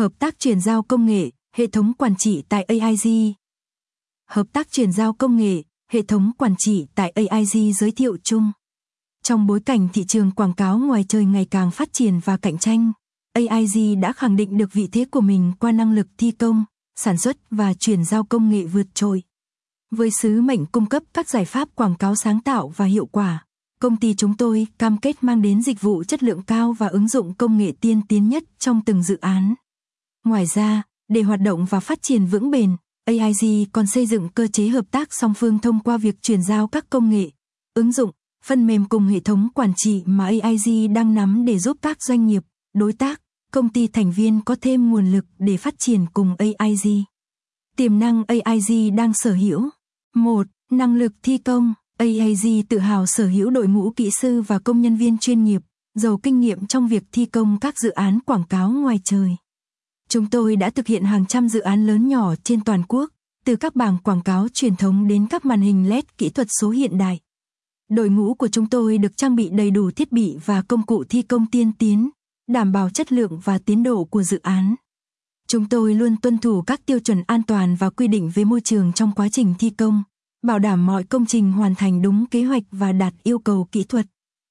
Hợp tác chuyển giao công nghệ, hệ thống quản trị tại AIG. Hợp tác chuyển giao công nghệ, hệ thống quản trị tại AIG giới thiệu chung. Trong bối cảnh thị trường quảng cáo ngoài trời ngày càng phát triển và cạnh tranh, AIG đã khẳng định được vị thế của mình qua năng lực thi công, sản xuất và chuyển giao công nghệ vượt trội. Với sứ mệnh cung cấp các giải pháp quảng cáo sáng tạo và hiệu quả, công ty chúng tôi cam kết mang đến dịch vụ chất lượng cao và ứng dụng công nghệ tiên tiến nhất trong từng dự án. Ngoài ra, để hoạt động và phát triển vững bền, AIG còn xây dựng cơ chế hợp tác song phương thông qua việc chuyển giao các công nghệ, ứng dụng, phần mềm cùng hệ thống quản trị mà AIG đang nắm để giúp các doanh nghiệp, đối tác, công ty thành viên có thêm nguồn lực để phát triển cùng AIG. Tiềm năng AIG đang sở hữu. 1. Năng lực thi công. AIG tự hào sở hữu đội ngũ kỹ sư và công nhân viên chuyên nghiệp, giàu kinh nghiệm trong việc thi công các dự án quảng cáo ngoài trời. Chúng tôi đã thực hiện hàng trăm dự án lớn nhỏ trên toàn quốc, từ các bảng quảng cáo truyền thống đến các màn hình LED kỹ thuật số hiện đại. Đội ngũ của chúng tôi được trang bị đầy đủ thiết bị và công cụ thi công tiên tiến, đảm bảo chất lượng và tiến độ của dự án. Chúng tôi luôn tuân thủ các tiêu chuẩn an toàn và quy định về môi trường trong quá trình thi công, bảo đảm mọi công trình hoàn thành đúng kế hoạch và đạt yêu cầu kỹ thuật.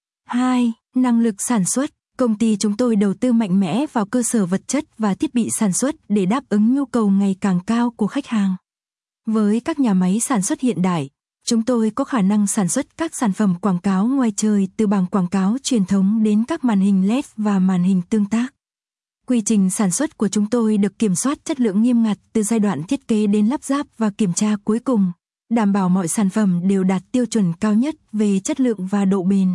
2. Năng lực sản xuất. Công ty chúng tôi đầu tư mạnh mẽ vào cơ sở vật chất và thiết bị sản xuất để đáp ứng nhu cầu ngày càng cao của khách hàng. Với các nhà máy sản xuất hiện đại, chúng tôi có khả năng sản xuất các sản phẩm quảng cáo ngoài trời từ bảng quảng cáo truyền thống đến các màn hình LED và màn hình tương tác. Quy trình sản xuất của chúng tôi được kiểm soát chất lượng nghiêm ngặt từ giai đoạn thiết kế đến lắp ráp và kiểm tra cuối cùng, đảm bảo mọi sản phẩm đều đạt tiêu chuẩn cao nhất về chất lượng và độ bền.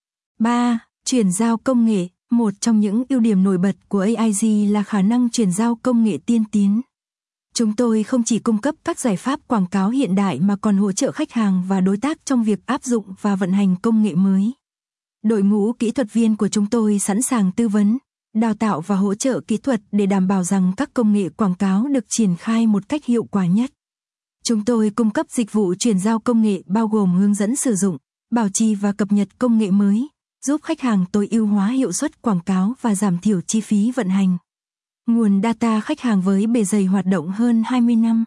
3. Chuyển giao công nghệ. Một trong những ưu điểm nổi bật của AIG là khả năng chuyển giao công nghệ tiên tiến. Chúng tôi không chỉ cung cấp các giải pháp quảng cáo hiện đại mà còn hỗ trợ khách hàng và đối tác trong việc áp dụng và vận hành công nghệ mới. Đội ngũ kỹ thuật viên của chúng tôi sẵn sàng tư vấn, đào tạo và hỗ trợ kỹ thuật để đảm bảo rằng các công nghệ quảng cáo được triển khai một cách hiệu quả nhất. Chúng tôi cung cấp dịch vụ chuyển giao công nghệ bao gồm hướng dẫn sử dụng, bảo trì và cập nhật công nghệ mới, giúp khách hàng tối ưu hóa hiệu suất quảng cáo và giảm thiểu chi phí vận hành. Nguồn data khách hàng với bề dày hoạt động hơn 20 năm.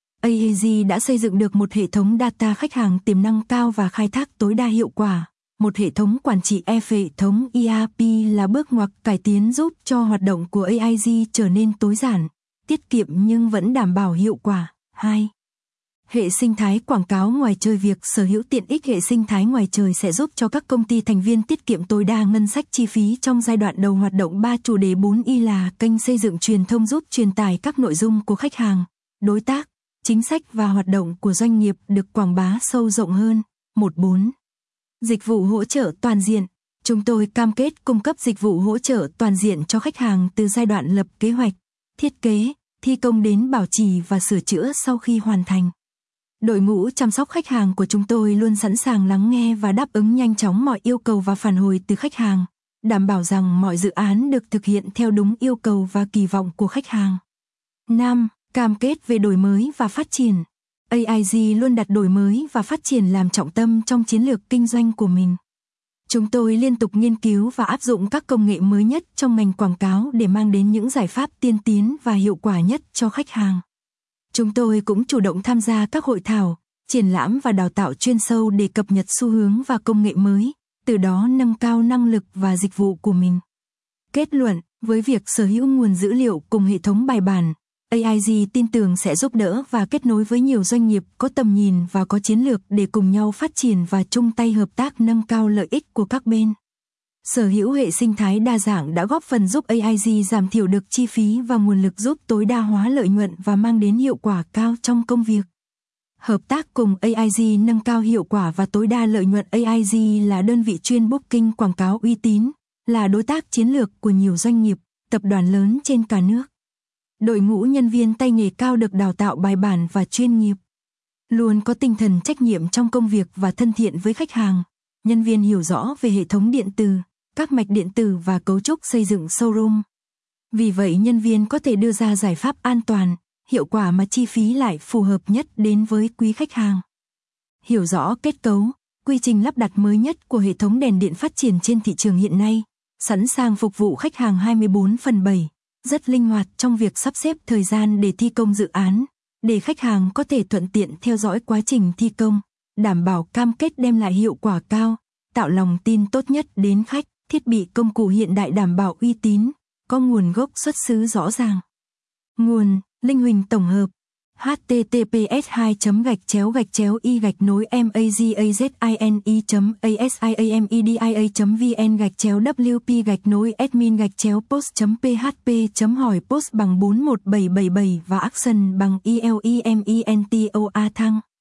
AIG đã xây dựng được một hệ thống data khách hàng tiềm năng cao và khai thác tối đa hiệu quả. Một hệ thống quản trị hệ thống ERP là bước ngoặt cải tiến giúp cho hoạt động của AIG trở nên tối giản, tiết kiệm nhưng vẫn đảm bảo hiệu quả. 2. Hệ sinh thái quảng cáo ngoài trời. Việc sở hữu tiện ích hệ sinh thái ngoài trời sẽ giúp cho các công ty thành viên tiết kiệm tối đa ngân sách chi phí trong giai đoạn đầu hoạt động. 3. Chủ đề 4I là kênh xây dựng truyền thông giúp truyền tải các nội dung của khách hàng, đối tác, chính sách và hoạt động của doanh nghiệp được quảng bá sâu rộng hơn. 4. Dịch vụ hỗ trợ toàn diện. Chúng tôi cam kết cung cấp dịch vụ hỗ trợ toàn diện cho khách hàng từ giai đoạn lập kế hoạch, thiết kế, thi công đến bảo trì và sửa chữa sau khi hoàn thành. Đội ngũ chăm sóc khách hàng của chúng tôi luôn sẵn sàng lắng nghe và đáp ứng nhanh chóng mọi yêu cầu và phản hồi từ khách hàng, đảm bảo rằng mọi dự án được thực hiện theo đúng yêu cầu và kỳ vọng của khách hàng. 5. Cam kết về đổi mới và phát triển. AIG luôn đặt đổi mới và phát triển làm trọng tâm trong chiến lược kinh doanh của mình. Chúng tôi liên tục nghiên cứu và áp dụng các công nghệ mới nhất trong ngành quảng cáo để mang đến những giải pháp tiên tiến và hiệu quả nhất cho khách hàng. Chúng tôi cũng chủ động tham gia các hội thảo, triển lãm và đào tạo chuyên sâu để cập nhật xu hướng và công nghệ mới, từ đó nâng cao năng lực và dịch vụ của mình. Kết luận, với việc sở hữu nguồn dữ liệu cùng hệ thống bài bản, AIG tin tưởng sẽ giúp đỡ và kết nối với nhiều doanh nghiệp có tầm nhìn và có chiến lược để cùng nhau phát triển và chung tay hợp tác nâng cao lợi ích của các bên. Sở hữu hệ sinh thái đa dạng đã góp phần giúp AIG giảm thiểu được chi phí và nguồn lực, giúp tối đa hóa lợi nhuận và mang đến hiệu quả cao trong công việc. Hợp tác cùng AIG nâng cao hiệu quả và tối đa lợi nhuận. AIG là đơn vị chuyên booking quảng cáo uy tín, là đối tác chiến lược của nhiều doanh nghiệp, tập đoàn lớn trên cả nước. Đội ngũ nhân viên tay nghề cao được đào tạo bài bản và chuyên nghiệp, luôn có tinh thần trách nhiệm trong công việc và thân thiện với khách hàng. Nhân viên hiểu rõ về hệ thống điện tử, các mạch điện tử và cấu trúc xây dựng showroom. Vì vậy nhân viên có thể đưa ra giải pháp an toàn, hiệu quả mà chi phí lại phù hợp nhất đến với quý khách hàng. Hiểu rõ kết cấu, quy trình lắp đặt mới nhất của hệ thống đèn điện phát triển trên thị trường hiện nay, sẵn sàng phục vụ khách hàng 24/7, rất linh hoạt trong việc sắp xếp thời gian để thi công dự án, để khách hàng có thể thuận tiện theo dõi quá trình thi công, đảm bảo cam kết đem lại hiệu quả cao, tạo lòng tin tốt nhất đến khách. Thiết bị công cụ hiện đại đảm bảo uy tín, có nguồn gốc xuất xứ rõ ràng. Nguồn: Linh Huỳnh tổng hợp. https://magazine.asiamaz.vn/wp-admin-post.php hỏi post bằng 41777 và action bằng ELEMENTOA thăng.